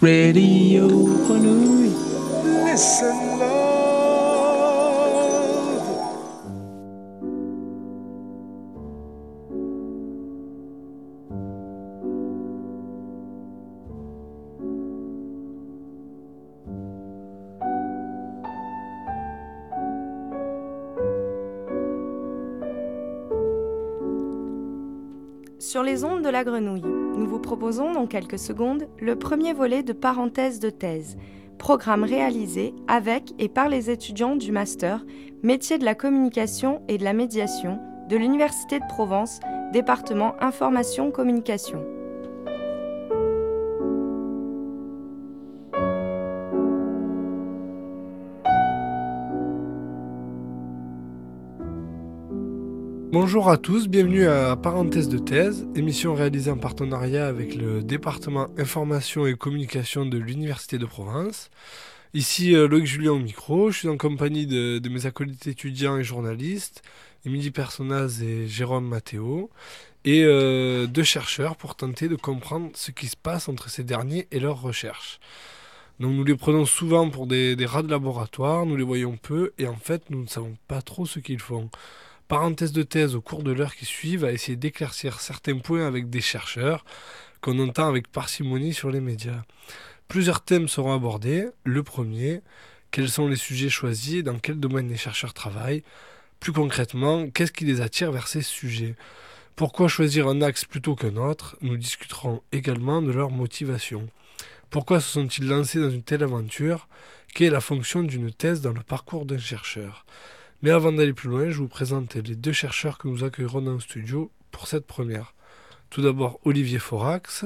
Radio Grenouille. Listen, love. Sur les ondes de la grenouille, nous vous proposons dans quelques secondes le premier volet de Parenthèse de thèse, programme réalisé avec et par les étudiants du master Métiers de la communication et de la médiation de l'Université de Provence, département Information-Communication. Bonjour à tous, bienvenue à Parenthèse de thèse, émission réalisée en partenariat avec le département Information et Communication de l'Université de Provence. Ici Loïc Julien au micro, je suis en compagnie de mes acolytes étudiants et journalistes, Émilie Personnaz et Jérôme Mathéo, et deux chercheurs pour tenter de comprendre ce qui se passe entre ces derniers et leurs recherches. Donc nous les prenons souvent pour des rats de laboratoire, nous les voyons peu, et en fait nous ne savons pas trop ce qu'ils font. Parenthèse de thèse au cours de l'heure qui suit va essayer d'éclaircir certains points avec des chercheurs qu'on entend avec parcimonie sur les médias. Plusieurs thèmes seront abordés. Le premier, quels sont les sujets choisis et dans quel domaine les chercheurs travaillent. Plus concrètement, qu'est-ce qui les attire vers ces sujets ? Pourquoi choisir un axe plutôt qu'un autre ? Nous discuterons également de leur motivation. Pourquoi se sont-ils lancés dans une telle aventure ? Quelle est la fonction d'une thèse dans le parcours d'un chercheur ? Mais avant d'aller plus loin, je vous présente les deux chercheurs que nous accueillerons dans le studio pour cette première. Tout d'abord, Olivier Forax.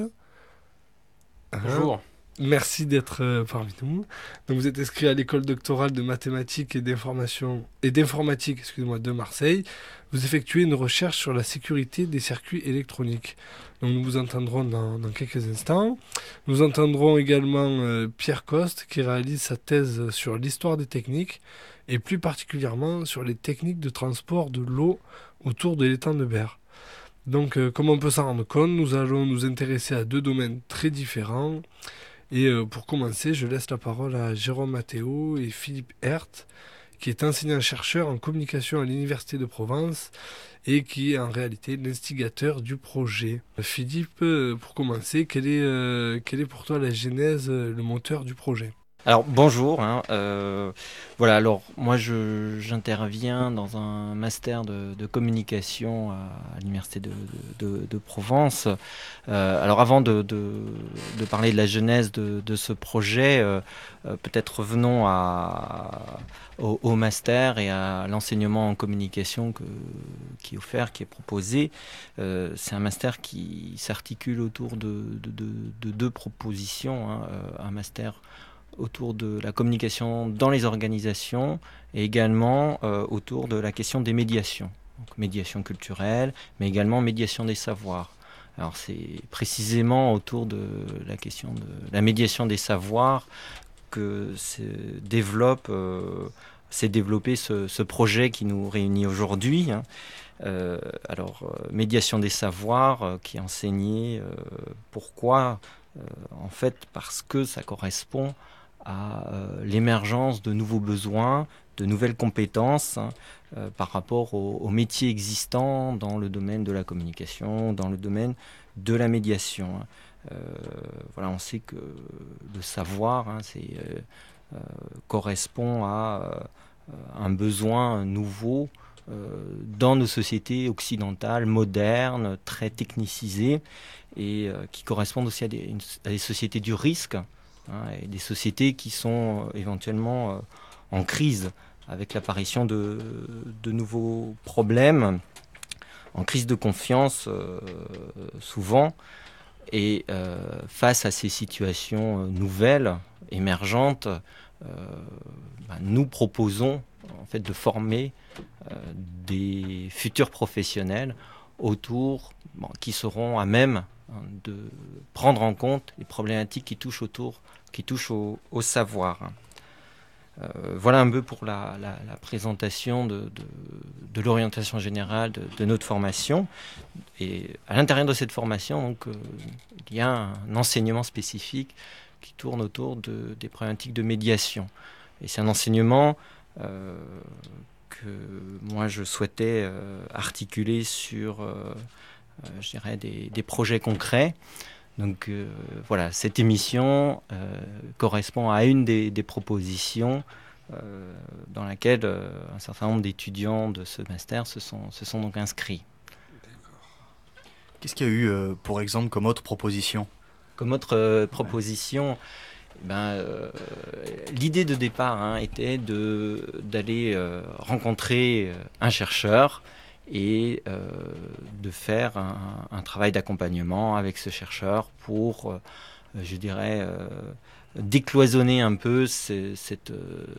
Bonjour. Merci d'être parmi nous. Donc, vous êtes inscrit à l'école doctorale de mathématiques et d'informatique de Marseille. Vous effectuez une recherche sur la sécurité des circuits électroniques. Donc, nous vous entendrons dans quelques instants. Nous entendrons également Pierre Coste qui réalise sa thèse sur l'histoire des techniques et plus particulièrement sur les techniques de transport de l'eau autour de l'étang de Berre. Donc, comme on peut s'en rendre compte, nous allons nous intéresser à deux domaines très différents. Et pour commencer, je laisse la parole à Jérôme Mathéo et Philippe Hert, qui est enseignant-chercheur en communication à l'Université de Provence et qui est en réalité l'instigateur du projet. Philippe, pour commencer, quelle est pour toi la genèse, le moteur du projet ? Alors bonjour, voilà, alors moi j'interviens dans un master de communication à l'Université de Provence. Alors avant de parler de la genèse de ce projet, peut-être revenons au master et à l'enseignement en communication qui est offert, qui est proposé. C'est un master qui s'articule autour de deux propositions, un master autour de la communication dans les organisations et également autour de la question des médiations. Donc, médiation culturelle, mais également médiation des savoirs. Alors c'est précisément autour de la question de la médiation des savoirs que s'est développé ce projet qui nous réunit aujourd'hui. Médiation des savoirs qui est enseigné, pourquoi ? En fait, parce que ça correspond à l'émergence de nouveaux besoins, de nouvelles compétences par rapport aux métiers existants dans le domaine de la communication, dans le domaine de la médiation. Voilà, on sait que le savoir correspond à un besoin nouveau dans nos sociétés occidentales, modernes, très technicisées, et qui correspondent aussi à des sociétés du risque, et des sociétés qui sont éventuellement en crise avec l'apparition de nouveaux problèmes, en crise de confiance souvent. Et face à ces situations nouvelles, émergentes, nous proposons en fait de former des futurs professionnels qui seront à même de prendre en compte les problématiques qui touchent au savoir. Voilà un peu pour la présentation de l'orientation générale de notre formation. Et à l'intérieur de cette formation, donc, il y a un enseignement spécifique qui tourne autour des problématiques de médiation. Et c'est un enseignement que moi je souhaitais articuler sur je dirais des projets concrets. Donc voilà, cette émission correspond à une des propositions dans laquelle un certain nombre d'étudiants de ce master se sont donc inscrits. Qu'est-ce qu'il y a eu, pour exemple, comme autre proposition ? Comme autre proposition, l'idée de départ était d'aller rencontrer un chercheur et de faire un travail d'accompagnement avec ce chercheur pour, je dirais, décloisonner un peu cette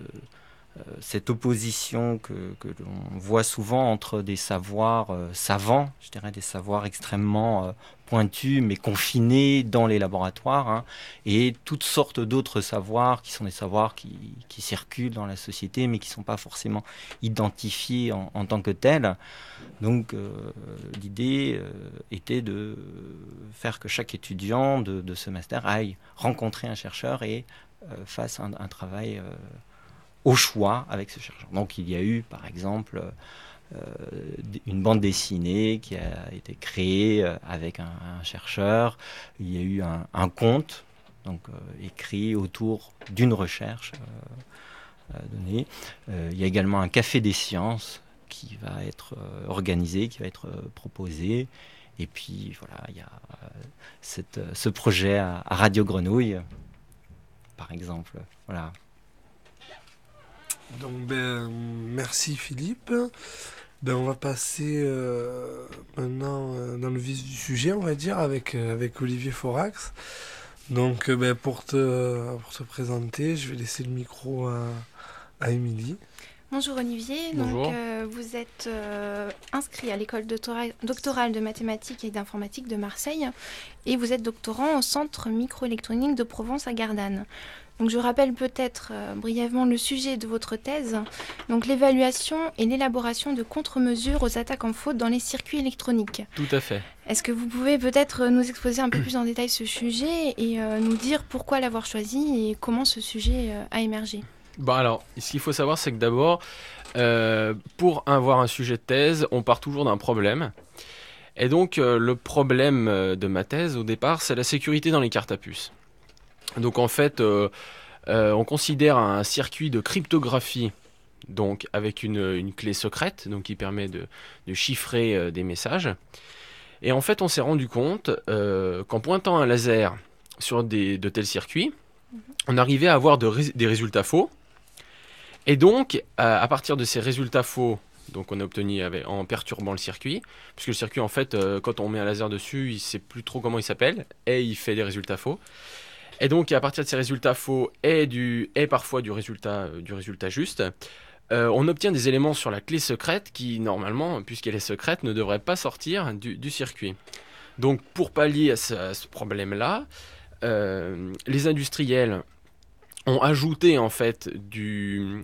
opposition que l'on voit souvent entre des savoirs savants, je dirais des savoirs extrêmement pointus mais confinés dans les laboratoires, et toutes sortes d'autres savoirs qui sont des savoirs qui circulent dans la société mais qui ne sont pas forcément identifiés en tant que tels. Donc l'idée était de faire que chaque étudiant de ce master aille rencontrer un chercheur et fasse un travail au choix avec ce chercheur. Donc il y a eu par exemple une bande dessinée qui a été créée avec un chercheur. Il y a eu un conte donc, écrit autour d'une recherche donnée. Il y a également un café des sciences qui va être organisé, qui va être proposé. Et puis voilà, il y a ce projet à Radio Grenouille, par exemple. Voilà. Donc, merci Philippe. On va passer maintenant dans le vif du sujet, on va dire, avec Olivier Forax. Donc, pour te présenter, je vais laisser le micro à Émilie. Bonjour Olivier. Bonjour. Donc, vous êtes inscrit à l'école doctorale de mathématiques et d'informatique de Marseille et vous êtes doctorant au Centre microélectronique de Provence à Gardanne. Donc, je rappelle peut-être brièvement le sujet de votre thèse, donc l'évaluation et l'élaboration de contre-mesures aux attaques en faute dans les circuits électroniques. Tout à fait. Est-ce que vous pouvez peut-être nous exposer un peu plus en détail ce sujet et nous dire pourquoi l'avoir choisi et comment ce sujet a émergé ? Bon alors, ce qu'il faut savoir, c'est que d'abord, pour avoir un sujet de thèse, on part toujours d'un problème. Et donc, le problème de ma thèse, au départ, c'est la sécurité dans les cartes à puce. Donc en fait, on considère un circuit de cryptographie donc avec une clé secrète donc qui permet de chiffrer des messages. Et en fait, on s'est rendu compte qu'en pointant un laser sur de tels circuits, on arrivait à avoir des résultats faux. Et donc, à partir de ces résultats faux, donc on a obtenu en perturbant le circuit, puisque le circuit, en fait, quand on met un laser dessus, il ne sait plus trop comment il s'appelle, et il fait des résultats faux. Et donc, à partir de ces résultats faux et parfois du résultat juste, on obtient des éléments sur la clé secrète qui, normalement, puisqu'elle est secrète, ne devraient pas sortir du circuit. Donc, pour pallier à ce problème-là, les industriels ont ajouté en fait des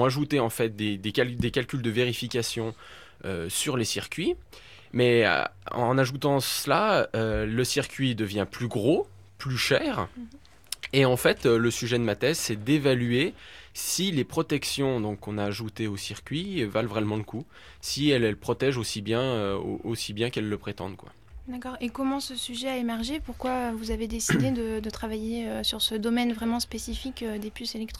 calculs de vérification sur les circuits. Mais en ajoutant cela, le circuit devient plus gros, plus cher. Et en fait, le sujet de ma thèse, c'est d'évaluer si les protections donc, qu'on a ajoutées au circuit valent vraiment le coup, si elles protègent aussi bien qu'elles le prétendent, quoi. D'accord. Et comment ce sujet a émergé ? Pourquoi vous avez décidé de travailler sur ce domaine vraiment spécifique des puces électroniques ?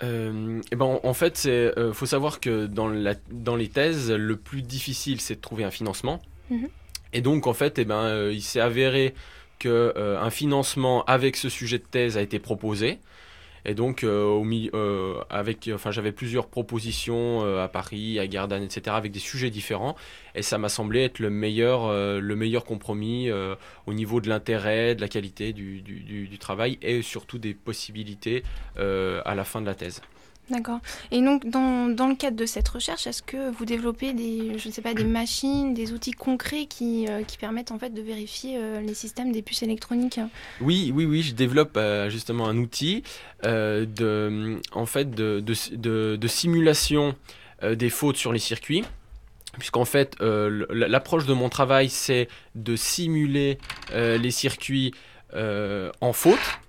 En fait, faut savoir que dans les thèses, le plus difficile, c'est de trouver un financement. Et donc, en fait, il s'est avéré qu'un financement avec ce sujet de thèse a été proposé. Et donc, j'avais plusieurs propositions à Paris, à Gardanne, etc., avec des sujets différents. Et ça m'a semblé être le meilleur compromis au niveau de l'intérêt, de la qualité du travail et surtout des possibilités à la fin de la thèse. D'accord. Et donc, dans le cadre de cette recherche, est-ce que vous développez des machines, des outils concrets qui permettent en fait de vérifier les systèmes des puces électroniques ? Oui, je développe justement un outil de simulation des fautes sur les circuits. Puisqu'en fait, l'approche de mon travail, c'est de simuler les circuits en faute.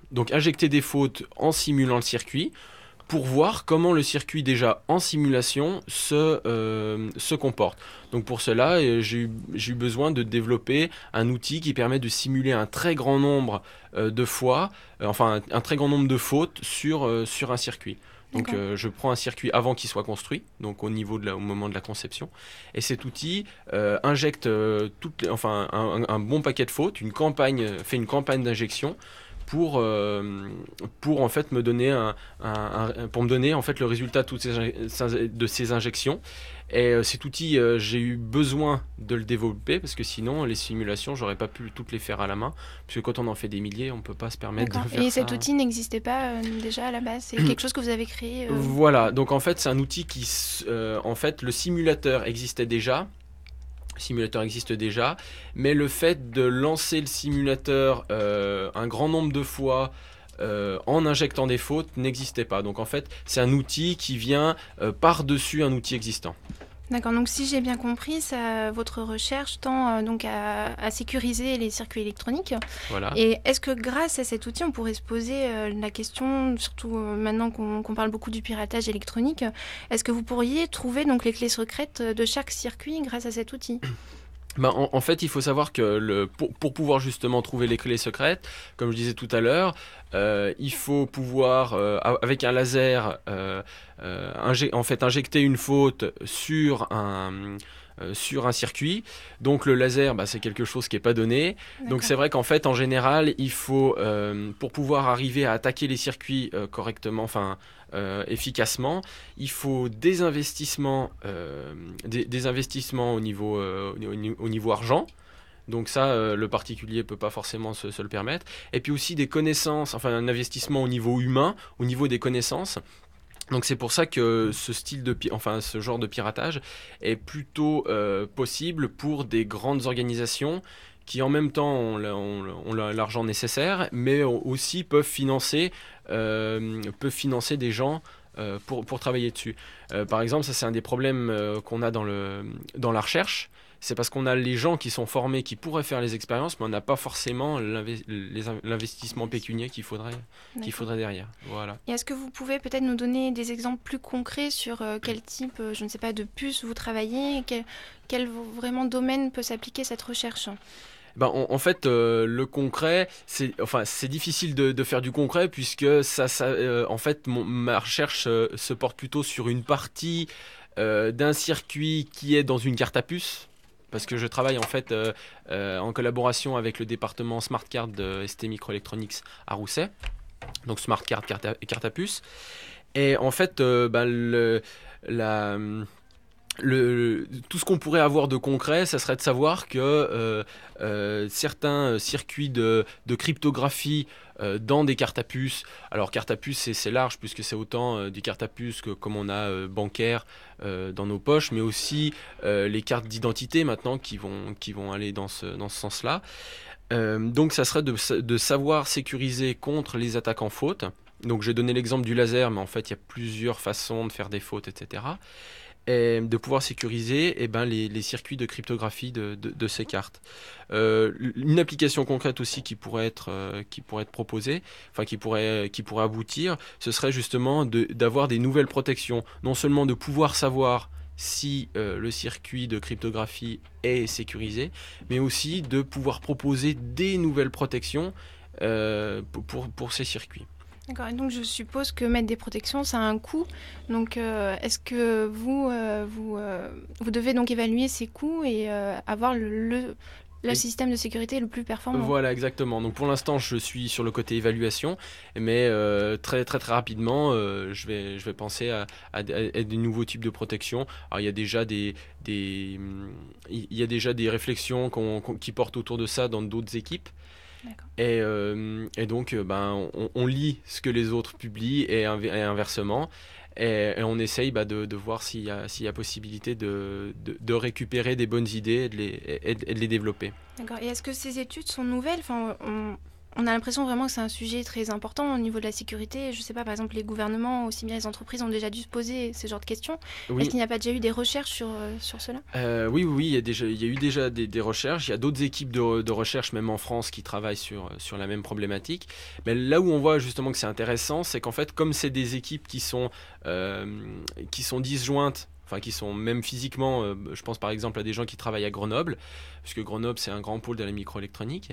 Donc injecter des fautes en simulant le circuit pour voir comment le circuit déjà en simulation se comporte. Donc pour cela, j'ai eu besoin de développer un outil qui permet de simuler un très grand nombre de fois, un très grand nombre de fautes sur un circuit. Donc je prends un circuit avant qu'il soit construit, donc au moment de la conception, et cet outil injecte un bon paquet de fautes, fait une campagne d'injection pour en fait me donner en fait le résultat de ces injections. Et cet outil, j'ai eu besoin de le développer parce que sinon les simulations, j'aurais pas pu toutes les faire à la main, parce que quand on en fait des milliers, on peut pas se permettre de faire ça. Et cet outil n'existait pas déjà à la base, c'est quelque chose que vous avez créé Voilà, donc en fait c'est un outil qui en fait le simulateur existait déjà. Le simulateur existe déjà, mais le fait de lancer le simulateur un grand nombre de fois en injectant des fautes n'existait pas. Donc en fait, c'est un outil qui vient par-dessus un outil existant. D'accord, donc si j'ai bien compris, votre recherche tend donc à sécuriser les circuits électroniques. Voilà. Et est-ce que grâce à cet outil, on pourrait se poser la question, surtout maintenant qu'on parle beaucoup du piratage électronique, est-ce que vous pourriez trouver donc les clés secrètes de chaque circuit grâce à cet outil ? En fait, il faut savoir que pour pouvoir justement trouver les clés secrètes, comme je disais tout à l'heure, il faut pouvoir, avec un laser, injecter une faute sur un circuit. Donc le laser, c'est quelque chose qui n'est pas donné. D'accord. Donc c'est vrai qu'en fait, en général, il faut, pour pouvoir arriver à attaquer les circuits correctement, efficacement, il faut des investissements au niveau argent. Donc ça, le particulier peut pas forcément se le permettre. Et puis aussi des connaissances, un investissement au niveau humain, au niveau des connaissances. Donc c'est pour ça que ce genre de piratage est plutôt possible pour des grandes organisations qui en même temps ont l'argent nécessaire, mais aussi peuvent financer des gens pour travailler dessus. Par exemple, ça c'est un des problèmes qu'on a dans la recherche. C'est parce qu'on a les gens qui sont formés, qui pourraient faire les expériences, mais on n'a pas forcément l'investissement pécuniaire qu'il faudrait derrière. Voilà. Et est-ce que vous pouvez peut-être nous donner des exemples plus concrets sur quel type, je ne sais pas, de puce vous travaillez, quel vraiment domaine peut s'appliquer cette recherche ? En fait, le concret, c'est difficile de faire du concret puisque en fait, ma recherche se porte plutôt sur une partie d'un circuit qui est dans une carte à puce. Parce que je travaille en fait en collaboration avec le département Smart Card de ST Microelectronics à Rousset. Donc Smart Card, carte à puce. Et en fait, tout ce qu'on pourrait avoir de concret, ça serait de savoir que certains circuits de cryptographie dans des cartes à puce, alors carte à puce c'est large puisque c'est autant des cartes à puce que comme on a bancaires dans nos poches, mais aussi les cartes d'identité maintenant qui vont aller dans ce sens-là. Donc ça serait de savoir sécuriser contre les attaques en faute. Donc j'ai donné l'exemple du laser, mais en fait il y a plusieurs façons de faire des fautes, etc. Et de pouvoir sécuriser les circuits de cryptographie de ces cartes. Une application concrète aussi qui pourrait être proposée, qui pourrait aboutir, ce serait justement d'avoir des nouvelles protections. Non seulement de pouvoir savoir si le circuit de cryptographie est sécurisé, mais aussi de pouvoir proposer des nouvelles protections pour ces circuits. D'accord, et donc je suppose que mettre des protections, ça a un coût. Donc est-ce que vous devez donc évaluer ces coûts et avoir le système de sécurité le plus performant ? Voilà, exactement. Donc pour l'instant, je suis sur le côté évaluation, mais très très très rapidement, je vais penser à des nouveaux types de protection. Alors il y a déjà des réflexions qui portent autour de ça dans d'autres équipes. Et donc on lit ce que les autres publient et inversement et on essaye de voir s'il y a possibilité de récupérer des bonnes idées et de les développer. D'accord. Et est-ce que ces études sont nouvelles ? on a l'impression vraiment que c'est un sujet très important au niveau de la sécurité. Je ne sais pas, par exemple, les gouvernements, aussi bien les entreprises, ont déjà dû se poser ce genre de questions. Oui. Est-ce qu'il n'y a pas déjà eu des recherches sur cela ? Oui, il y a eu déjà des recherches. Il y a d'autres équipes de recherche, même en France, qui travaillent sur la même problématique. Mais là où on voit justement que c'est intéressant, c'est qu'en fait, comme c'est des équipes qui sont disjointes, enfin qui sont même physiquement, je pense par exemple à des gens qui travaillent à Grenoble, puisque Grenoble c'est un grand pôle de la microélectronique.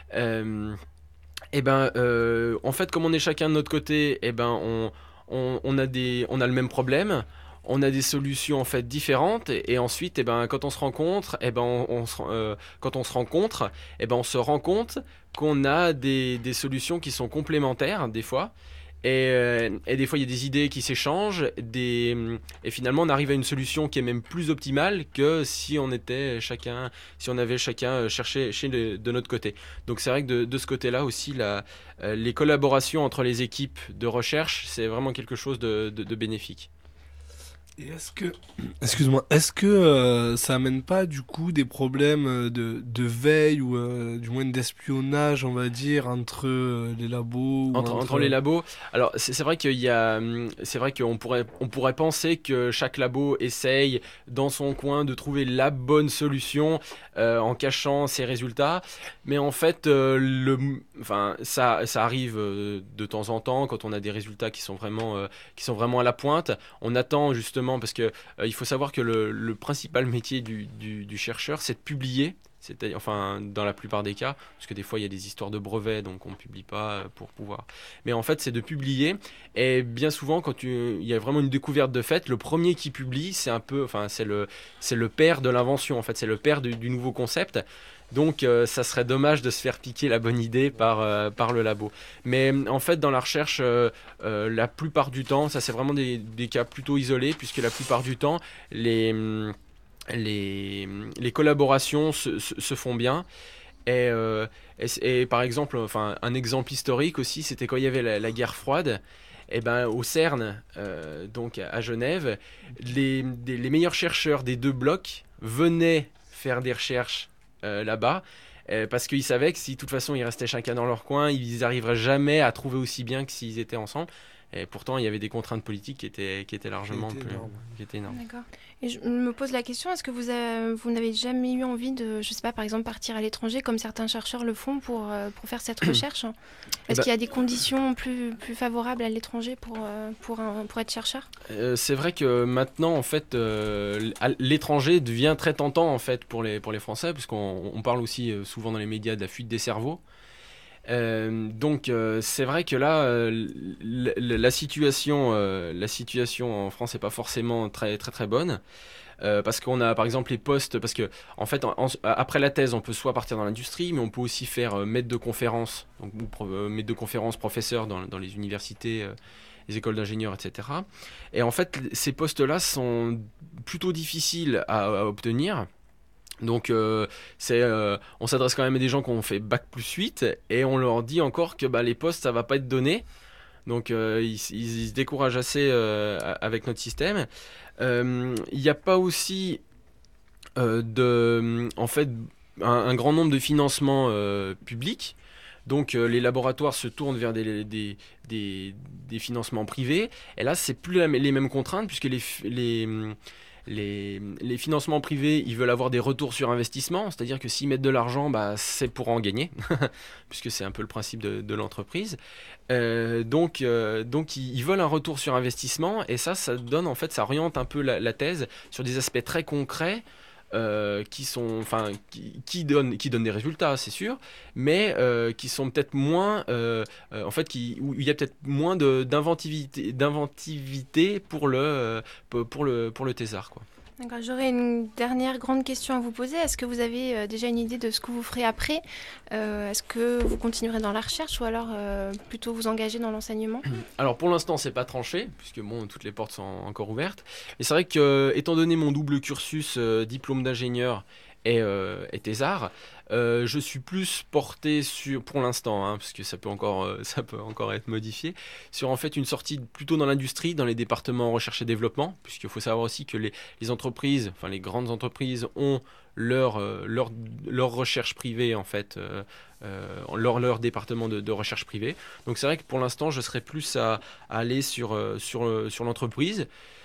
En fait, comme on est chacun de notre côté, on a le même problème. On a des solutions en fait différentes et ensuite quand on se rencontre on se rend compte qu'on a des solutions qui sont complémentaires des fois et des fois il y a des idées qui s'échangent et finalement on arrive à une solution qui est même plus optimale que si on avait chacun cherché de notre côté. Donc c'est vrai que de ce côté-là aussi les collaborations entre les équipes de recherche c'est vraiment quelque chose de bénéfique. Et est-ce que ça amène pas du coup des problèmes de veille ou du moins d'espionnage, on va dire, entre les labos entre les labos. Alors c'est vrai qu'on pourrait penser que chaque labo essaye dans son coin de trouver la bonne solution en cachant ses résultats, mais en fait ça arrive de temps en temps quand on a des résultats qui sont vraiment à la pointe. On attend justement parce que il faut savoir que le principal métier du chercheur, c'est de publier. Enfin, dans la plupart des cas, parce que des fois il y a des histoires de brevets, donc on ne publie pas pour pouvoir. Mais en fait, c'est de publier. Et bien souvent, quand il y a vraiment une découverte de fait, le premier qui publie, c'est le père de l'invention. En fait, c'est le père du nouveau concept. Donc, ça serait dommage de se faire piquer la bonne idée par le labo. Mais en fait, dans la recherche, la plupart du temps, ça c'est vraiment des cas plutôt isolés, puisque la plupart du temps, les collaborations se font bien. Et par exemple, un exemple historique aussi, c'était quand il y avait la guerre froide. Au CERN, donc à Genève, les meilleurs chercheurs des deux blocs venaient faire des recherches là-bas, parce qu'ils savaient que si de toute façon ils restaient chacun dans leur coin, ils n'arriveraient jamais à trouver aussi bien que s'ils étaient ensemble. Et pourtant, il y avait des contraintes politiques qui étaient largement qui étaient énormes. D'accord. Et je me pose la question, est-ce que vous n'avez jamais eu envie de, je sais pas, par exemple, partir à l'étranger, comme certains chercheurs le font pour faire cette recherche ? Est-ce qu'il y a des conditions plus favorables à l'étranger pour être chercheur ? C'est vrai que maintenant, en fait, l'étranger devient très tentant en fait pour les Français, puisqu'on parle aussi souvent dans les médias de la fuite des cerveaux. Donc c'est vrai que là la situation en France n'est pas forcément très très très bonne, parce qu'on a par exemple les postes, parce que en fait après la thèse on peut soit partir dans l'industrie, mais on peut aussi faire maître de conférence, donc maître de conférence, professeur dans les universités, les écoles d'ingénieurs, etc. Et en fait ces postes là sont plutôt difficiles à obtenir. Donc on s'adresse quand même à des gens qui ont fait Bac+8 et on leur dit encore que les postes ça va pas être donné. Donc ils se découragent assez avec notre système. Il n'y a pas aussi en fait un grand nombre de financements publics. Donc les laboratoires se tournent vers des financements privés. Et là c'est plus les mêmes contraintes, puisque les financements privés, ils veulent avoir des retours sur investissement, c'est-à-dire que s'ils mettent de l'argent, c'est pour en gagner, puisque c'est un peu le principe de l'entreprise. Donc ils veulent un retour sur investissement, et ça donne, en fait, ça oriente un peu la thèse sur des aspects très concrets, qui donnent des résultats, c'est sûr, mais qui sont peut-être moins, en fait, où il y a peut-être moins d'inventivité pour le thésard, quoi. D'accord, j'aurais une dernière grande question à vous poser. Est-ce que vous avez déjà une idée de ce que vous ferez après ? Est-ce que vous continuerez dans la recherche ou alors plutôt vous engager dans l'enseignement ? Alors pour l'instant c'est pas tranché, puisque toutes les portes sont encore ouvertes. Et c'est vrai que étant donné mon double cursus diplôme d'ingénieur et thésards. Je suis plus porté sur, pour l'instant, parce que ça peut encore être modifié, sur en fait une sortie plutôt dans l'industrie, dans les départements recherche et développement, puisqu'il faut savoir aussi que les entreprises, enfin les grandes entreprises ont leur recherche privée en fait, leur département de recherche privée. Donc c'est vrai que pour l'instant je serais plus à aller sur l'entreprise.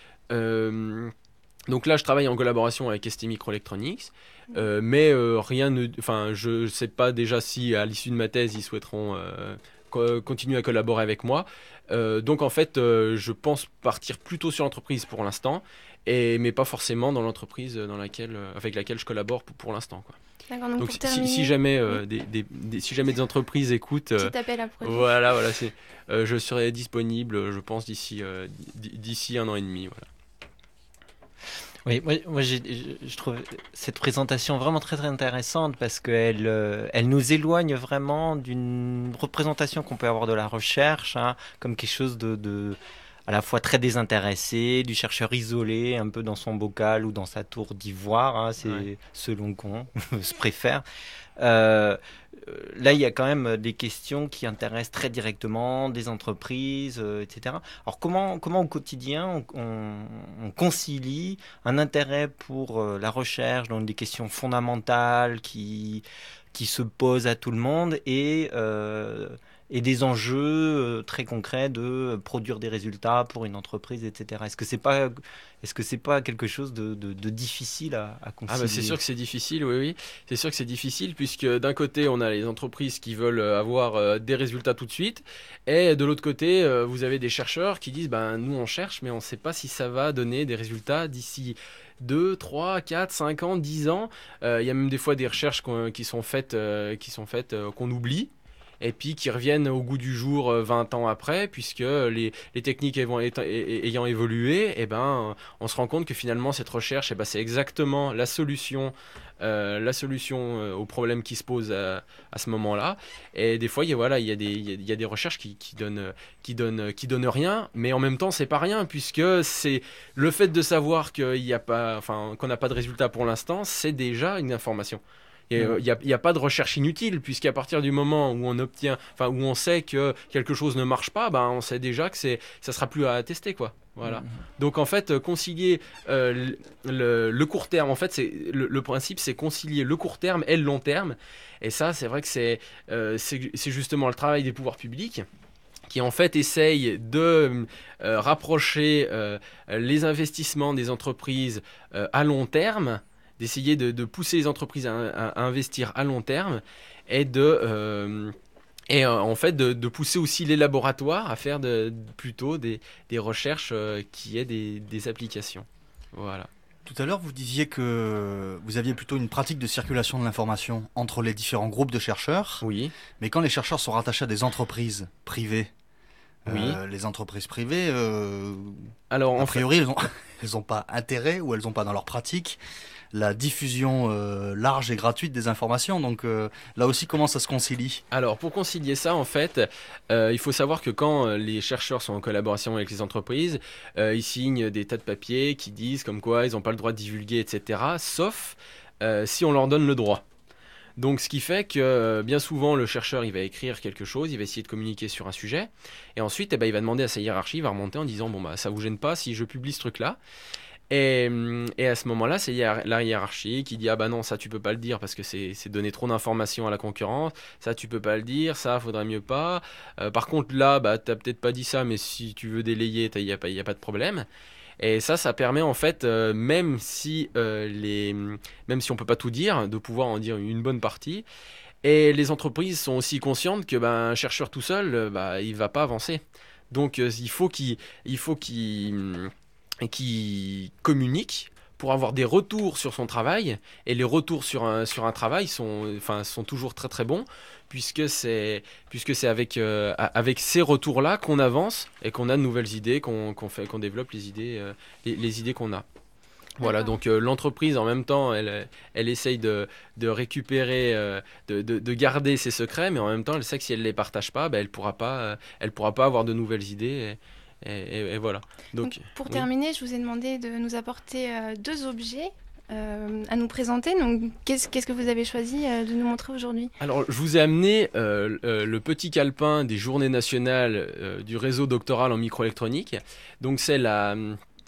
Donc là, je travaille en collaboration avec ST Microelectronics, mais je ne sais pas déjà si à l'issue de ma thèse, ils souhaiteront continuer à collaborer avec moi. Donc en fait, je pense partir plutôt sur l'entreprise pour l'instant, mais pas forcément dans l'entreprise avec laquelle je collabore pour l'instant, quoi. D'accord, donc Donc pour terminer... si jamais Oui. si jamais des entreprises écoutent, Petit appel à projet. voilà, je serai disponible, je pense d'ici 1 an et demi, voilà. Oui, moi je trouve cette présentation vraiment très très intéressante parce qu'elle nous éloigne vraiment d'une représentation qu'on peut avoir de la recherche, comme quelque chose de à la fois très désintéressé, du chercheur isolé, un peu dans son bocal ou dans sa tour d'ivoire, c'est selon qu'on se préfère. Là, il y a quand même des questions qui intéressent très directement des entreprises, etc. Alors, comment au quotidien on concilie un intérêt pour la recherche, donc des questions fondamentales qui se posent à tout le monde et des enjeux très concrets de produire des résultats pour une entreprise, etc. Est-ce que c'est pas quelque chose de difficile à concilier? C'est sûr que c'est difficile, oui. C'est sûr que c'est difficile puisque d'un côté, on a les entreprises qui veulent avoir des résultats tout de suite et de l'autre côté, vous avez des chercheurs qui disent nous on cherche mais on ne sait pas si ça va donner des résultats d'ici 2, 3, 4, 5 ans, 10 ans. Il y a même des fois des recherches qui sont faites qu'on oublie. Et puis qui reviennent au goût du jour 20 ans après, puisque les techniques ayant évolué, on se rend compte que finalement cette recherche, c'est exactement la solution au problème qui se pose à ce moment-là. Et des fois, il y a des recherches qui donnent rien, mais en même temps, c'est pas rien, puisque c'est le fait de savoir qu'on n'a pas de résultat pour l'instant, c'est déjà une information. Il n'y a pas de recherche inutile, puisqu'à partir du moment où on sait que quelque chose ne marche pas, on sait déjà que ça sera plus à tester, quoi. Voilà. Donc en fait, concilier le court terme, en fait, le principe, c'est concilier le court terme et le long terme. Et ça, c'est vrai que c'est justement le travail des pouvoirs publics qui en fait essaye de rapprocher les investissements des entreprises à long terme, d'essayer de pousser les entreprises à investir à long terme et en fait de pousser aussi les laboratoires à faire plutôt des recherches qui aient des applications. Voilà. Tout à l'heure, vous disiez que vous aviez plutôt une pratique de circulation de l'information entre les différents groupes de chercheurs. Oui. Mais quand les chercheurs sont rattachés à des entreprises privées, les entreprises privées, alors, a priori, elles n'ont pas intérêt ou elles n'ont pas dans leur pratique la diffusion large et gratuite des informations. Donc là aussi, comment ça se concilie? Alors, pour concilier ça, en fait, il faut savoir que quand les chercheurs sont en collaboration avec les entreprises, ils signent des tas de papiers qui disent comme quoi ils n'ont pas le droit de divulguer, etc., sauf si on leur donne le droit. Donc ce qui fait que bien souvent le chercheur il va écrire quelque chose, il va essayer de communiquer sur un sujet et ensuite il va demander à sa hiérarchie, il va remonter en disant ça vous gêne pas si je publie ce truc là. Et à ce moment-là, c'est la hiérarchie qui dit non, ça tu peux pas le dire parce que c'est donner trop d'informations à la concurrence, ça tu peux pas le dire, ça faudrait mieux pas. Par contre là, t'as peut-être pas dit ça, mais si tu veux délayer, y a pas de problème. Et ça permet en fait, même si on peut pas tout dire, de pouvoir en dire une bonne partie. Et les entreprises sont aussi conscientes que un chercheur tout seul, il va pas avancer. Donc il faut qu'il communique pour avoir des retours sur son travail, et les retours sur un travail sont toujours très très bons, puisque c'est avec ces retours-là qu'on avance et qu'on a de nouvelles idées, qu'on développe les idées qu'on a. Voilà, donc l'entreprise en même temps, elle essaye de récupérer, de garder ses secrets, mais en même temps, elle sait que si elle les partage pas, elle pourra pas avoir de nouvelles idées. Et voilà. Donc, pour terminer, je vous ai demandé de nous apporter 2 objets à nous présenter. Donc, qu'est-ce que vous avez choisi de nous montrer aujourd'hui ? Alors, je vous ai amené le petit calepin des journées nationales du réseau doctoral en microélectronique. Donc, c'est la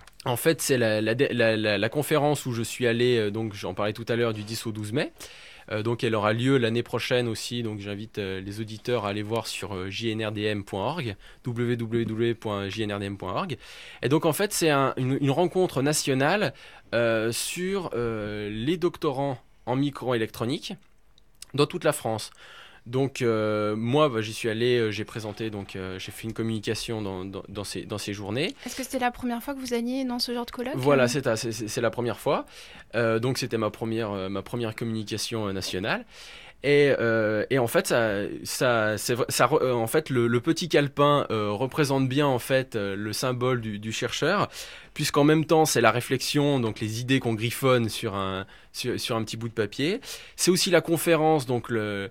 conférence où je suis allé, donc j'en parlais tout à l'heure, du 10 au 12 mai. Donc elle aura lieu l'année prochaine aussi, donc j'invite les auditeurs à aller voir sur jnrdm.org, www.jnrdm.org. Et donc en fait c'est une rencontre nationale sur les doctorants en microélectronique dans toute la France. Donc moi j'y suis allé, j'ai présenté, donc j'ai fait une communication dans ces journées. Est-ce que c'était la première fois que vous alliez dans ce genre de colloque ? Voilà, c'est la première fois. Donc c'était ma première communication nationale. Et en fait, en fait le petit calepin représente bien en fait le symbole du chercheur, puisqu'en même temps c'est la réflexion, donc les idées qu'on griffonne sur un petit bout de papier. C'est aussi la conférence, donc le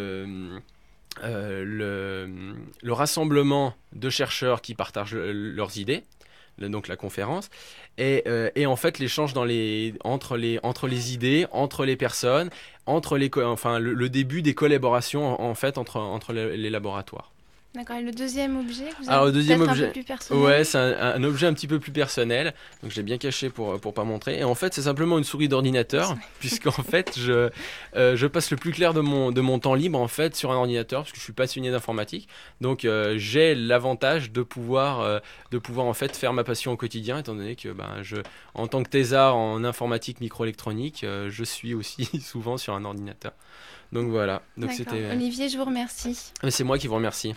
rassemblement de chercheurs qui partagent leurs idées. Donc la conférence, et en fait l'échange entre les idées, entre les personnes, le début des collaborations en fait entre les laboratoires. D'accord, et le deuxième objet que vous avez peut-être un peu plus personnel ? Ouais, c'est un objet un petit peu plus personnel, donc je l'ai bien caché pour pas montrer. Et en fait, c'est simplement une souris d'ordinateur, puisqu'en fait, je passe le plus clair de mon temps libre en fait sur un ordinateur, parce que je suis passionné d'informatique. Donc j'ai l'avantage de pouvoir en fait faire ma passion au quotidien, étant donné que en tant que thésard en informatique microélectronique, je suis aussi souvent sur un ordinateur. Donc voilà. Donc c'était. Olivier, je vous remercie. C'est moi qui vous remercie.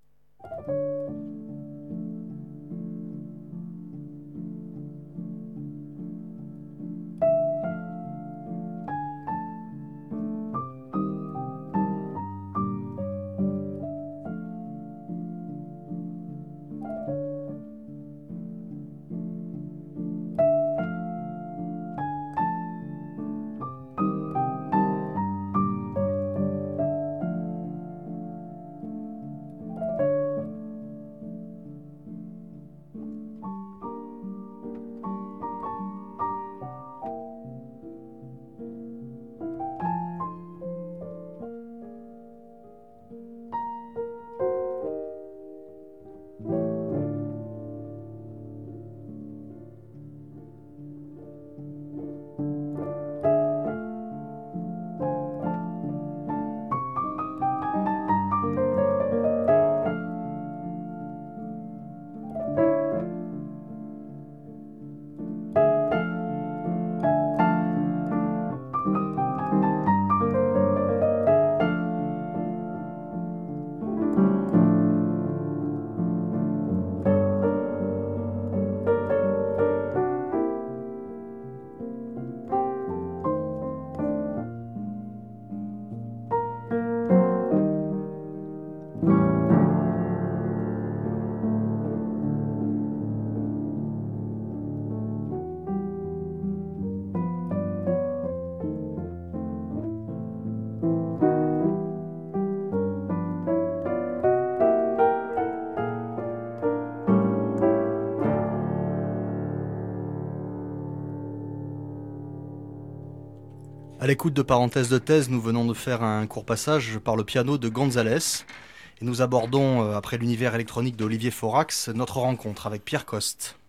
À l'écoute de Parenthèses de thèse, nous venons de faire un court passage par le piano de Gonzalez. Et nous abordons, après l'univers électronique d'Olivier Forax, notre rencontre avec Pierre Coste.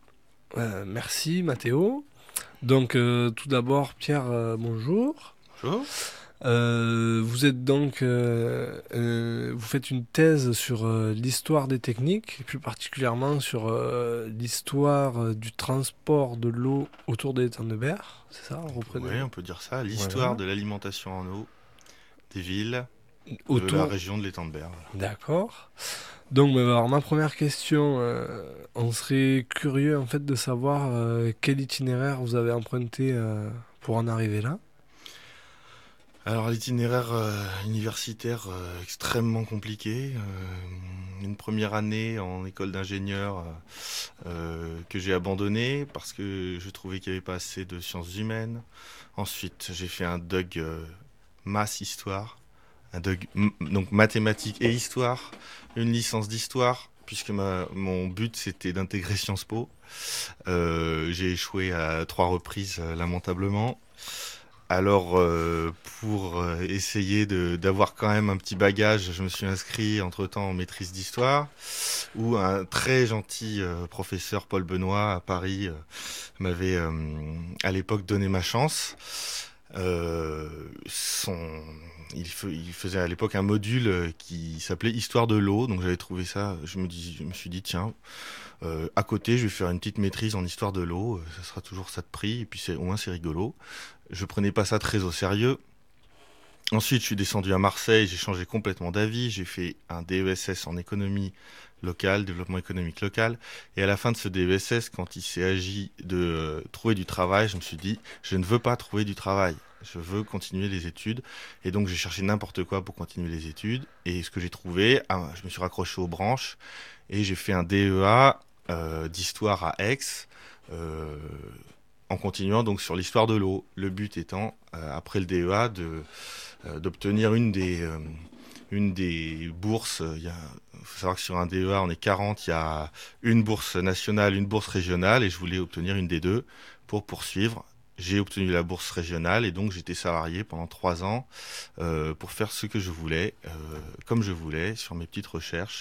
Merci Mathéo. Donc tout d'abord, Pierre, bonjour. Bonjour. Vous êtes donc, vous faites une thèse sur l'histoire des techniques, et plus particulièrement sur l'histoire du transport de l'eau autour des étangs de Berre, c'est ça? Oui, on peut dire ça. L'histoire de l'alimentation en eau des villes de la région de l'étang de Berre. D'accord. Donc, alors, ma première question, on serait curieux en fait de savoir quel itinéraire vous avez emprunté pour en arriver là. Alors l'itinéraire universitaire extrêmement compliqué, une première année en école d'ingénieur que j'ai abandonnée parce que je trouvais qu'il n'y avait pas assez de sciences humaines. Ensuite j'ai fait un DUG maths-histoire, un DUG donc mathématiques et histoire, une licence d'histoire puisque mon but c'était d'intégrer Sciences Po. J'ai échoué à 3 reprises lamentablement. Alors, pour essayer d'avoir quand même un petit bagage, je me suis inscrit entre-temps en maîtrise d'histoire, où un très gentil professeur, Paul Benoît, à Paris, m'avait à l'époque donné ma chance. Il faisait à l'époque un module qui s'appelait Histoire de l'eau, donc j'avais trouvé ça, je me suis dit tiens, à côté je vais faire une petite maîtrise en histoire de l'eau, ça sera toujours ça de prix, et puis au moins c'est rigolo. Je prenais pas ça très au sérieux. Ensuite je suis descendu à Marseille, j'ai changé complètement d'avis, j'ai fait un DESS en économie locale, développement économique local, et à la fin de ce DESS, quand il s'est agi de trouver du travail, je me suis dit je ne veux pas trouver du travail. Je veux continuer les études. Et donc, j'ai cherché n'importe quoi pour continuer les études. Et ce que j'ai trouvé, je me suis raccroché aux branches et j'ai fait un DEA d'histoire à Aix en continuant donc sur l'histoire de l'eau. Le but étant, après le DEA, d'obtenir une des bourses. Il faut savoir que sur un DEA, on est 40. Il y a une bourse nationale, une bourse régionale. Et je voulais obtenir une des deux pour poursuivre. J'ai obtenu la bourse régionale et donc j'étais salarié pendant 3 ans pour faire ce que je voulais, comme je voulais, sur mes petites recherches.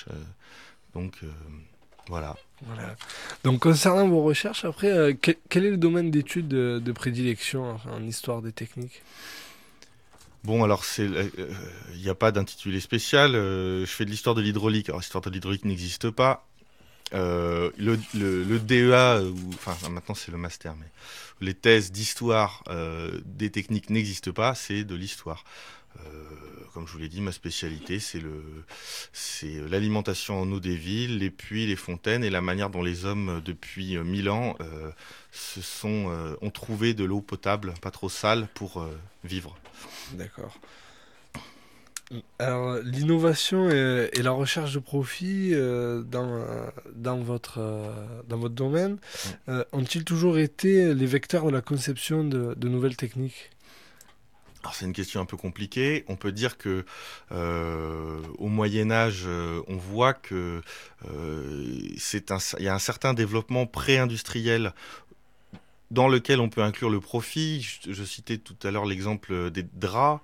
Voilà. Donc concernant vos recherches, après, quel est le domaine d'études de prédilection en histoire des techniques ? Bon, alors il n'y a pas d'intitulé spécial. Je fais de l'histoire de l'hydraulique. Alors l'histoire de l'hydraulique n'existe pas. Le DEA, maintenant c'est le master, mais les thèses d'histoire des techniques n'existent pas, c'est de l'histoire. Comme je vous l'ai dit, ma spécialité c'est l'alimentation en eau des villes, les puits, les fontaines et la manière dont les hommes depuis 1000 ans ont trouvé de l'eau potable, pas trop sale, pour vivre. D'accord. Alors, l'innovation et la recherche de profit dans votre domaine ont-ils toujours été les vecteurs de la conception de nouvelles techniques ? Alors, c'est une question un peu compliquée. On peut dire que au Moyen-Âge, on voit que il y a un certain développement pré-industriel dans lequel on peut inclure le profit. Je citais tout à l'heure l'exemple des draps.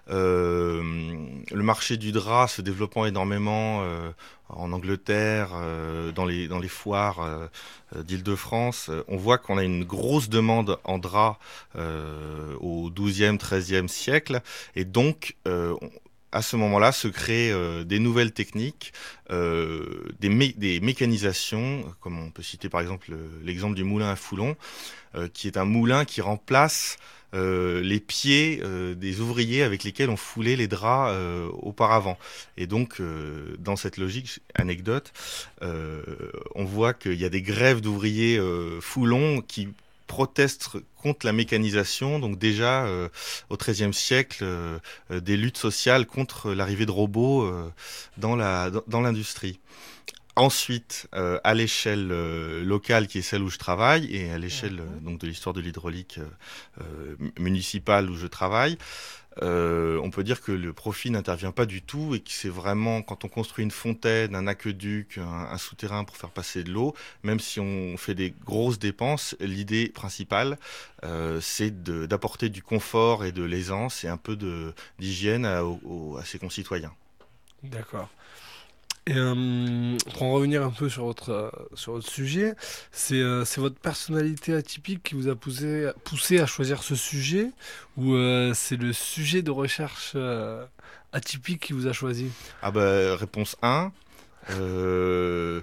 Le marché du drap se développant énormément en Angleterre, dans les foires d'Île-de-France. On voit qu'on a une grosse demande en drap au XIIe, XIIIe siècle. Et donc, à ce moment-là, se créent des nouvelles techniques, des mécanisations, comme on peut citer par exemple l'exemple du moulin à foulon, qui est un moulin qui remplace les pieds des ouvriers avec lesquels on foulait les draps auparavant. Et donc, dans cette logique, anecdote, on voit qu'il y a des grèves d'ouvriers foulons qui protestent contre la mécanisation, donc déjà au XIIIe siècle, des luttes sociales contre l'arrivée de robots dans l'industrie. Ensuite, à l'échelle locale, qui est celle où je travaille, et à l'échelle donc de l'histoire de l'hydraulique municipale où je travaille, on peut dire que le profit n'intervient pas du tout et que c'est vraiment quand on construit une fontaine, un aqueduc, un souterrain pour faire passer de l'eau, même si on fait des grosses dépenses, l'idée principale c'est d'apporter du confort et de l'aisance et un peu d'hygiène à ses concitoyens. D'accord. Et pour en revenir un peu sur votre sujet, c'est votre personnalité atypique qui vous a poussé à choisir ce sujet, ou c'est le sujet de recherche atypique qui vous a choisi ? Réponse 1. Je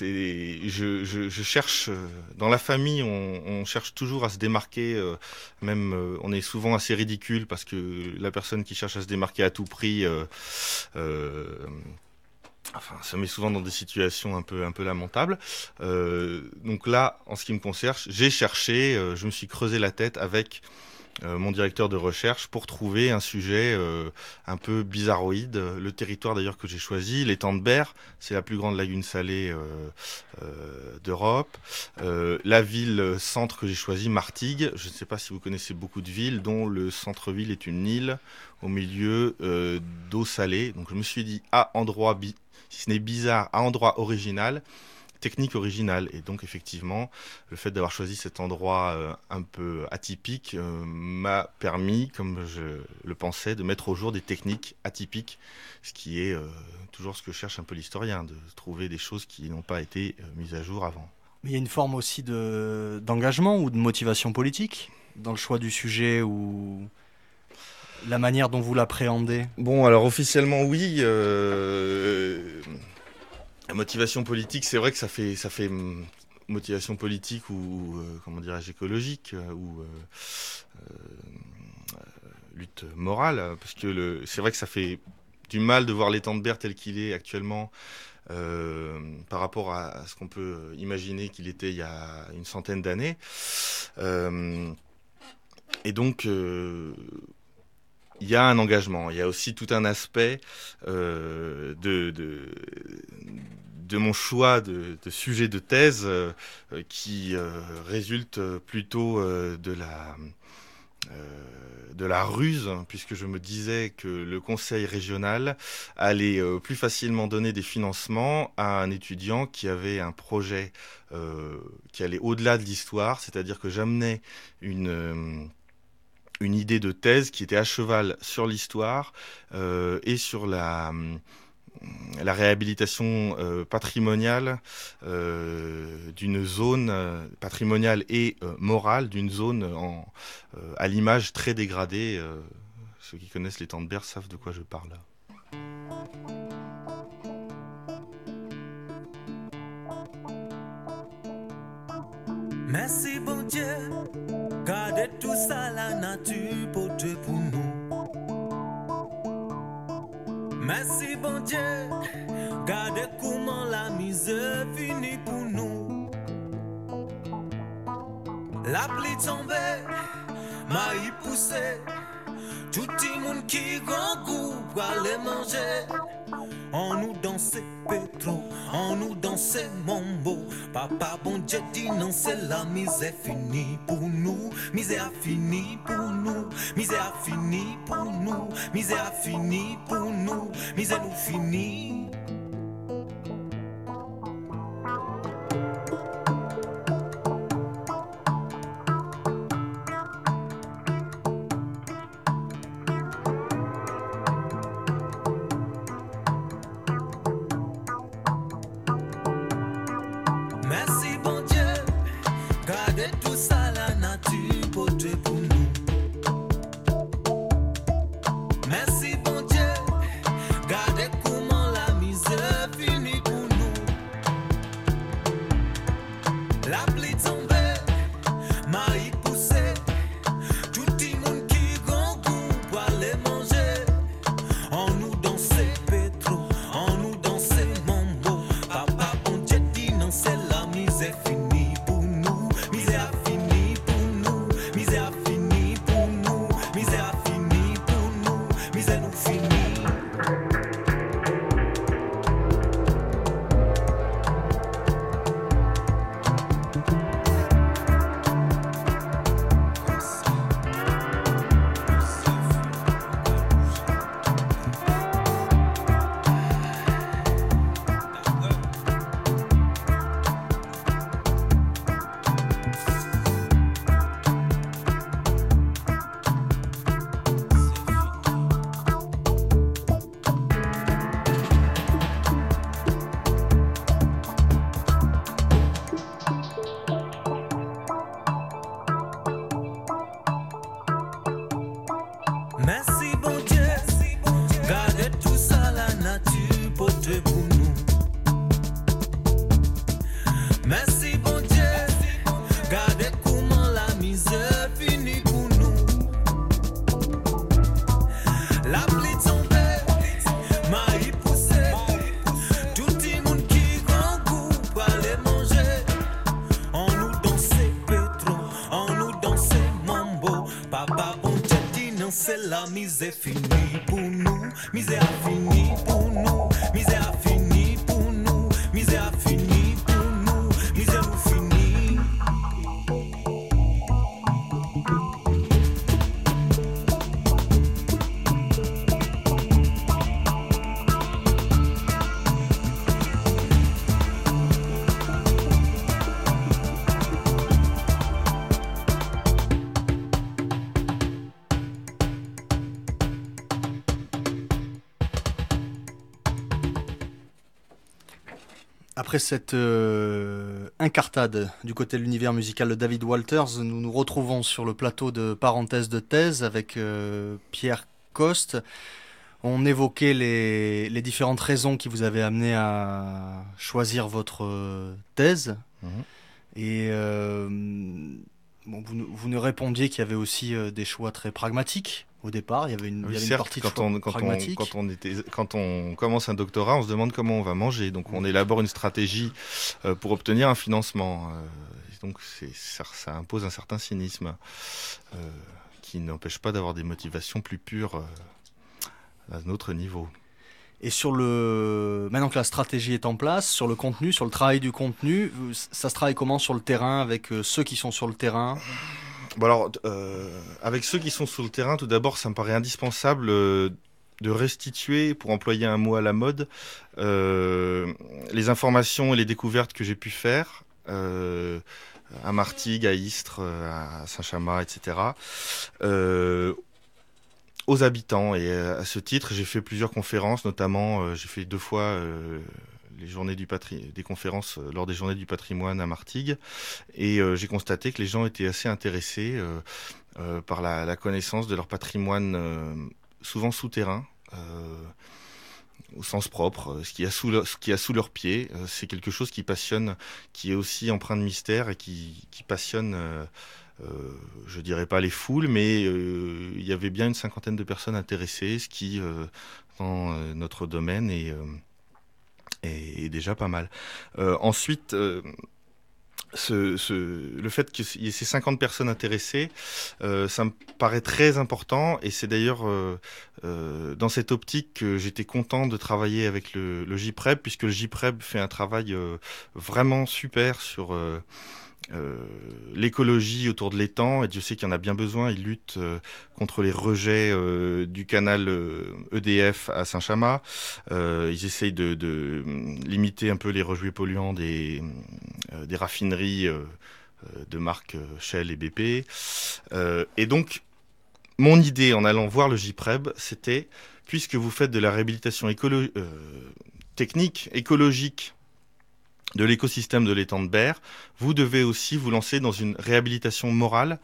cherche dans la famille, on cherche toujours à se démarquer, on est souvent assez ridicule parce que la personne qui cherche à se démarquer à tout prix se met souvent dans des situations un peu lamentables. Donc là, en ce qui me concerne, j'ai cherché, je me suis creusé la tête avec mon directeur de recherche pour trouver un sujet un peu bizarroïde. Le territoire d'ailleurs que j'ai choisi, l'étang de Berre, c'est la plus grande lagune salée d'Europe. La ville-centre que j'ai choisie, Martigues, je ne sais pas si vous connaissez beaucoup de villes, dont le centre-ville est une île au milieu d'eau salée. Donc je me suis dit, endroit, si ce n'est bizarre, endroit original, technique originale. Et donc effectivement, le fait d'avoir choisi cet endroit un peu atypique m'a permis, comme je le pensais, de mettre au jour des techniques atypiques, ce qui est toujours ce que cherche un peu l'historien, de trouver des choses qui n'ont pas été mises à jour avant. Mais il y a une forme aussi d'engagement ou de motivation politique dans le choix du sujet ou la manière dont vous l'appréhendez? Bon, alors officiellement oui. La motivation politique, c'est vrai que ça fait motivation politique ou comment dirais-je, écologique ou lutte morale, parce que c'est vrai que ça fait du mal de voir l'étang de Berre tel qu'il est actuellement par rapport à ce qu'on peut imaginer qu'il était il y a une centaine d'années. Et donc il y a un engagement, il y a aussi tout un aspect de mon choix de sujet de thèse qui résulte plutôt de la ruse, puisque je me disais que le conseil régional allait plus facilement donner des financements à un étudiant qui avait un projet qui allait au-delà de l'histoire, c'est-à-dire que j'amenais une idée de thèse qui était à cheval sur l'histoire et sur la réhabilitation patrimoniale d'une zone patrimoniale et morale d'une zone à l'image très dégradée. Ceux qui connaissent l'étang de Berre savent de quoi je parle. Merci bon Dieu, gardez tout ça la nature pour nous. Merci bon Dieu, gardez comment la misère finit pour nous. La pluie tombée, maïs poussé, tout le monde qui grand goût pour aller manger. On nous dansait pétro, on nous dansait mambo. Papa bon Dieu dit non, c'est la misère finie pour nous. Misère finie pour nous, misère finie pour nous, misère finie pour nous, misère nous finie. Misère finie pour nous, misère finie pour nous, misère finie pour nous, misère finie pour nous, misère après cette incartade du côté de l'univers musical de David Walters, nous nous retrouvons sur le plateau de Parenthèse de thèse avec Pierre Coste. On évoquait les différentes raisons qui vous avaient amené à choisir votre thèse. Et vous nous répondiez qu'il y avait aussi des choix très pragmatiques. Au départ, il y avait une partie de choix pragmatique. Quand on commence un doctorat, on se demande comment on va manger. Donc on élabore une stratégie pour obtenir un financement. Donc ça impose un certain cynisme qui n'empêche pas d'avoir des motivations plus pures à un autre niveau. Et maintenant que la stratégie est en place, sur le contenu, sur le travail du contenu, ça se travaille comment sur le terrain avec ceux qui sont sur le terrain ? Bon alors, avec ceux qui sont sur le terrain, tout d'abord, ça me paraît indispensable de restituer, pour employer un mot à la mode, les informations et les découvertes que j'ai pu faire à Martigues, à Istres, à Saint-Chamas, etc., aux habitants. Et à ce titre, j'ai fait plusieurs conférences, notamment j'ai fait 2 fois les journées des conférences lors des journées du patrimoine à Martigues, et j'ai constaté que les gens étaient assez intéressés par la connaissance de leur patrimoine, souvent souterrain, au sens propre, ce qu'il y a sous leurs pieds. C'est quelque chose qui passionne, qui est aussi empreint de mystère et qui passionne, je dirais pas les foules, mais il y avait bien une 50aine de personnes intéressées, ce qui, dans notre domaine, est déjà pas mal. Ensuite, le fait qu'il y ait ces 50 personnes intéressées, ça me paraît très important, et c'est d'ailleurs dans cette optique que j'étais content de travailler avec le JPREB, puisque le JPREB fait un travail vraiment super sur l'écologie autour de l'étang, et Dieu sait qu'il y en a bien besoin. Ils luttent contre les rejets du canal EDF à Saint-Chamas. Ils essayent de limiter un peu les rejets polluants des raffineries de marque Shell et BP. Et donc, mon idée en allant voir le JPREB, c'était, puisque vous faites de la réhabilitation technique, écologique, de l'écosystème de l'étang de Berre, vous devez aussi vous lancer dans une réhabilitation morale,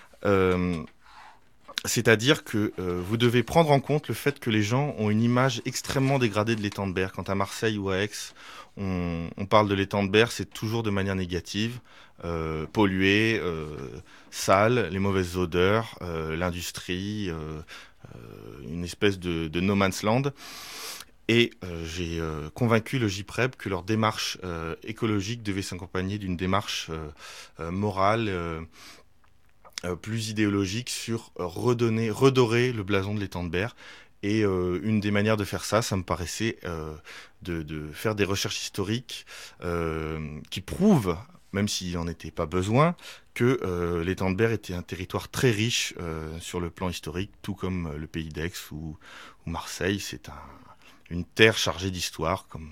c'est-à-dire que vous devez prendre en compte le fait que les gens ont une image extrêmement dégradée de l'étang de Berre. Quand à Marseille ou à Aix, on parle de l'étang de Berre, c'est toujours de manière négative, pollué, sale, les mauvaises odeurs, l'industrie, une espèce de no man's land. Et j'ai convaincu le JPREB que leur démarche écologique devait s'accompagner d'une démarche morale, plus idéologique, sur redorer le blason de l'étang de Berre. Et une des manières de faire ça me paraissait de faire des recherches historiques qui prouvent, même s'il n'en était pas besoin, que l'étang de Berre était un territoire très riche sur le plan historique, tout comme le pays d'Aix ou Marseille. C'est une terre chargée d'histoire, comme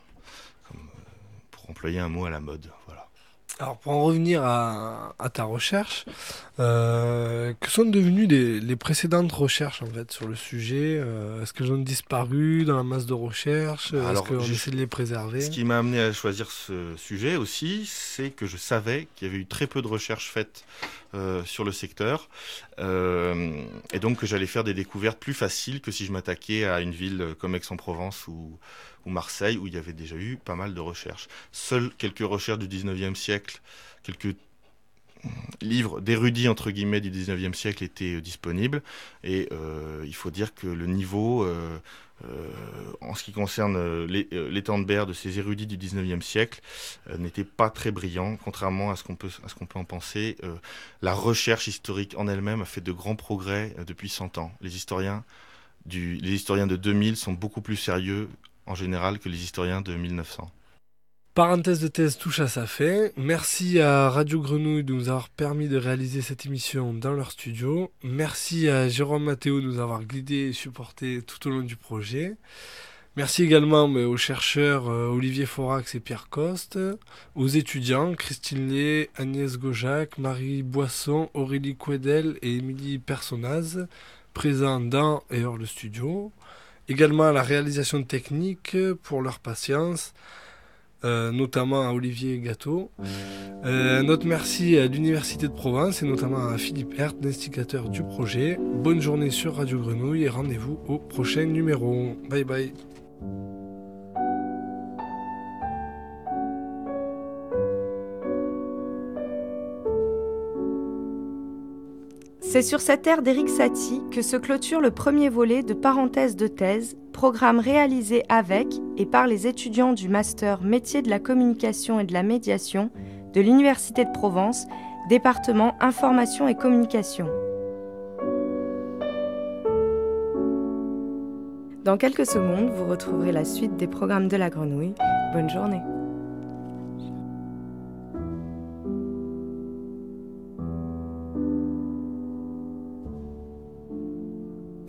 pour employer un mot à la mode. Voilà. Alors, pour en revenir à ta recherche, que sont devenues les précédentes recherches en fait, sur le sujet? Est-ce qu'elles ont disparu dans la masse de recherche? Est-ce qu'on essaie de les préserver? Ce qui m'a amené à choisir ce sujet aussi, c'est que je savais qu'il y avait eu très peu de recherches faites sur le secteur, et donc que j'allais faire des découvertes plus faciles que si je m'attaquais à une ville comme Aix-en-Provence ou Marseille, où il y avait déjà eu pas mal de recherches. Seules quelques recherches du 19e siècle, quelques livres d'érudits entre guillemets du 19e siècle étaient disponibles, et il faut dire que le niveau en ce qui concerne l'étang de Berre de ces érudits du 19e siècle n'était pas très brillant, contrairement à ce qu'on peut en penser. La recherche historique en elle-même a fait de grands progrès depuis 100 ans. Les historiens de 2000 sont beaucoup plus sérieux en général que les historiens de 1900. Parenthèse de thèse touche à sa fin. Merci à Radio Grenouille de nous avoir permis de réaliser cette émission dans leur studio. Merci à Jérôme Mathéo de nous avoir guidés et supportés tout au long du projet. Merci également aux chercheurs Olivier Forax et Pierre Coste, aux étudiants Christine Lé, Agnès Gaujac, Marie Boisson, Aurélie Couedel et Émilie Personnaz, présents dans et hors le studio. Également à la réalisation technique pour leur patience. notamment à Olivier Gâteau. Un autre merci à l'Université de Provence et notamment à Philippe Hert, l'instigateur du projet. Bonne journée sur Radio Grenouille et rendez-vous au prochain numéro. Bye bye. C'est sur cette ère d'Éric Satie que se clôture le premier volet de Parenthèse de thèse, programme réalisé avec et par les étudiants du master Métiers de la communication et de la médiation de l'Université de Provence, département Information et Communication. Dans quelques secondes, vous retrouverez la suite des programmes de la Grenouille. Bonne journée.